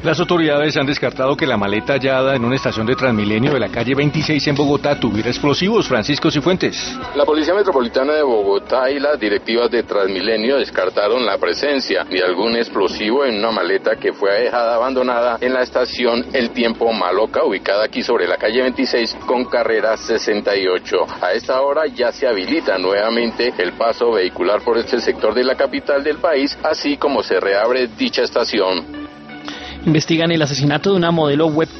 Las autoridades han descartado que la maleta hallada en una estación de Transmilenio de la calle 26 en Bogotá tuviera explosivos. Francisco Cifuentes. La Policía Metropolitana de Bogotá y las directivas de Transmilenio descartaron la presencia de algún explosivo en una maleta que fue dejada abandonada en la estación El Tiempo Maloca, ubicada aquí sobre la calle 26 con carrera 68. A esta hora ya se habilita nuevamente el paso vehicular por este sector de la capital del país, así como se reabre dicha estación. Investigan el asesinato de una modelo web